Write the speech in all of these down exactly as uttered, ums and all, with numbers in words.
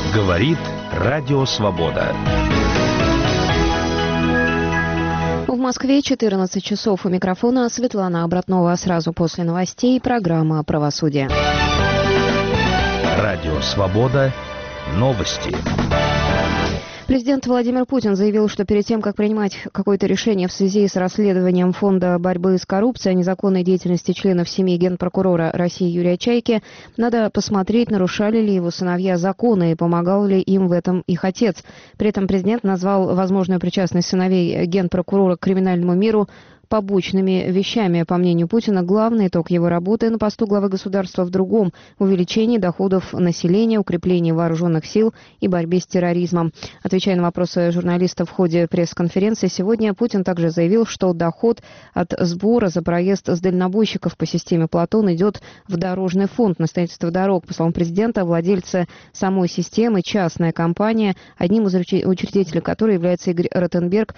Говорит Радио Свобода. В Москве четырнадцать часов. У микрофона Светлана Обратнова. Сразу после новостей программа «Правосудие». Радио Свобода. Новости. Президент Владимир Путин заявил, что перед тем, как принимать какое-то решение в связи с расследованием Фонда борьбы с коррупцией о незаконной деятельности членов семьи генпрокурора России Юрия Чайки, надо посмотреть, нарушали ли его сыновья законы и помогал ли им в этом их отец. При этом президент назвал возможную причастность сыновей генпрокурора к криминальному миру побочными вещами. По мнению Путина, главный итог его работы на посту главы государства в другом – увеличении доходов населения, укреплении вооруженных сил и борьбе с терроризмом. Отвечая на вопросы журналистов в ходе пресс-конференции, сегодня Путин также заявил, что доход от сбора за проезд с дальнобойщиков по системе «Платон» идет в дорожный фонд на строительство дорог. По словам президента, владельцы самой системы – частная компания, одним из учредителей которой является Игорь Ротенберг,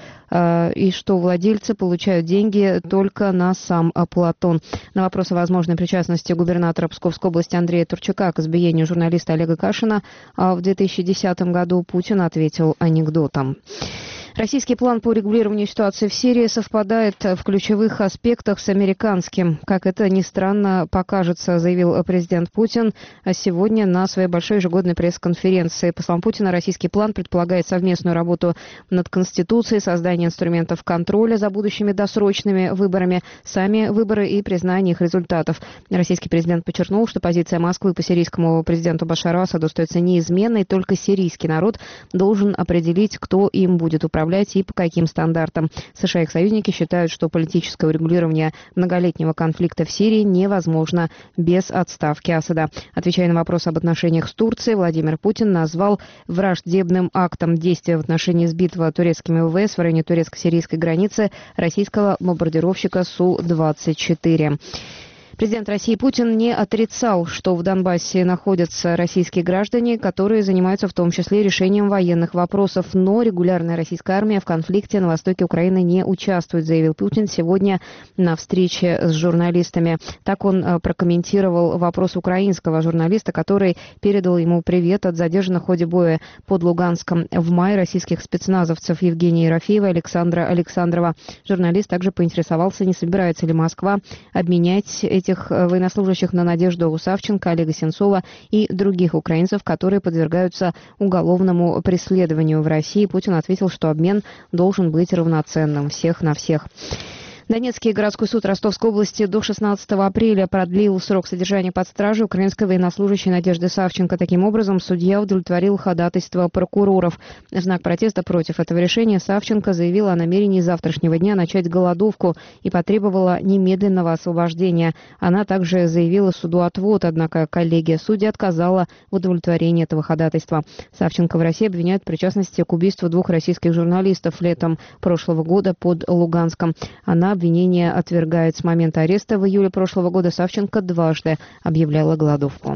и что владельцы получают деньги деньги только на сам Платон. На вопрос о возможной причастности губернатора Псковской области Андрея Турчака к избиению журналиста Олега Кашина в две тысячи десятом году Путин ответил анекдотом. Российский план по регулированию ситуации в Сирии совпадает в ключевых аспектах с американским. Как это ни странно покажется, заявил президент Путин сегодня на своей большой ежегодной пресс-конференции. По словам Путина, российский план предполагает совместную работу над Конституцией, создание инструментов контроля за будущими досрочными выборами, сами выборы и признание их результатов. Российский президент подчеркнул, что позиция Москвы по сирийскому президенту Башару Асаду остается неизменной, только сирийский народ должен определить, кто им будет управлять и по каким стандартам. США и их союзники считают, что политическое урегулирование многолетнего конфликта в Сирии невозможно без отставки Асада. Отвечая на вопрос об отношениях с Турцией, Владимир Путин назвал враждебным актом действия в отношении сбитого турецкими ВВС в районе турецко-сирийской границы российского бомбардировщика Су двадцать четыре. Президент России Путин не отрицал, что в Донбассе находятся российские граждане, которые занимаются в том числе решением военных вопросов, но регулярная российская армия в конфликте на востоке Украины не участвует, заявил Путин сегодня на встрече с журналистами. Так он прокомментировал вопрос украинского журналиста, который передал ему привет от задержанных в ходе боя под Луганском в мае российских спецназовцев Евгения Ерофеева и Александра Александрова. Журналист также поинтересовался, не собирается ли Москва обменять эти военнослужащих на Надежду Савченко, Олега Сенцова и других украинцев, которые подвергаются уголовному преследованию в России. Путин ответил, что обмен должен быть равноценным, всех на всех. Донецкий городской суд Ростовской области до шестнадцатого апреля продлил срок содержания под стражей украинской военнослужащей Надежды Савченко. Таким образом, судья удовлетворил ходатайство прокуроров. В знак протеста против этого решения Савченко заявила о намерении с завтрашнего дня начать голодовку и потребовала немедленного освобождения. Она также заявила суду отвод, однако коллегия судьи отказала в удовлетворении этого ходатайства. Савченко в России обвиняют в причастности к убийству двух российских журналистов летом прошлого года под Луганском. Она обвинение отвергает. С момента ареста в июле прошлого года Савченко дважды объявляла голодовку.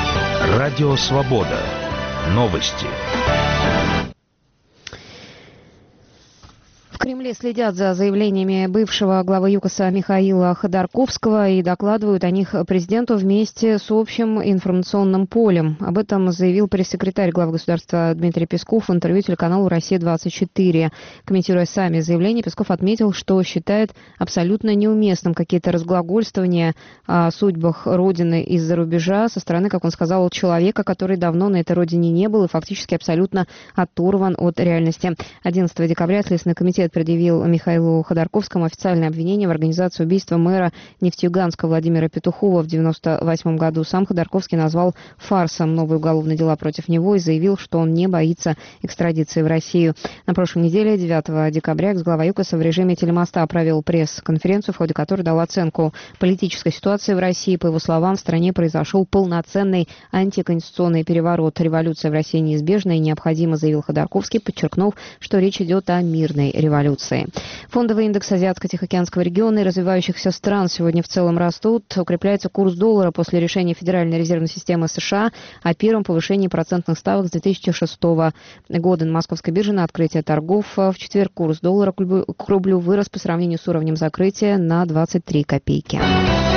Радио Свобода. Новости. В Кремле следят за заявлениями бывшего главы ЮКОСа Михаила Ходорковского и докладывают о них президенту вместе с общим информационным полем. Об этом заявил пресс-секретарь главы государства Дмитрий Песков в интервью телеканалу «Россия двадцать четыре». Комментируя сами заявления, Песков отметил, что считает абсолютно неуместным какие-то разглагольствования о судьбах Родины из-за рубежа со стороны, как он сказал, человека, который давно на этой родине не был и фактически абсолютно оторван от реальности. одиннадцатого декабря Следственный комитет предъявил Михаилу Ходорковскому официальное обвинение в организации убийства мэра Нефтеюганска Владимира Петухова в девяносто восьмом году. Сам Ходорковский назвал фарсом новые уголовные дела против него и заявил, что он не боится экстрадиции в Россию. На прошлой неделе, девятого декабря, экс-глава ЮКОСа в режиме телемоста провел пресс-конференцию, в ходе которой дал оценку политической ситуации в России. По его словам, в стране произошел полноценный антиконституционный переворот. Революция в России неизбежна и необходима, заявил Ходорковский, подчеркнув, что речь идет о мирной революции. Фондовый индекс Азиатско-Тихоокеанского региона и развивающихся стран сегодня в целом растут. Укрепляется курс доллара после решения Федеральной резервной системы США о первом повышении процентных ставок с две тысячи шестого года. На московской бирже на открытие торгов в четверг курс доллара к рублю вырос по сравнению с уровнем закрытия на двадцать три копейки.